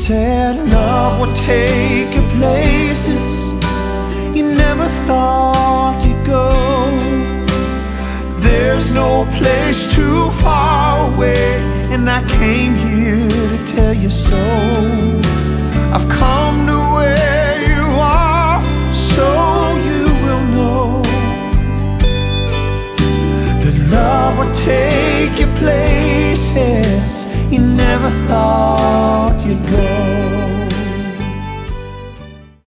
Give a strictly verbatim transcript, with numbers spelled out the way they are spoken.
said love would take you places you never thought you'd go. There's no place too far away, and I came here to tell you so. I've come to where you are, so you will know that love will take you places you never thought you'd go.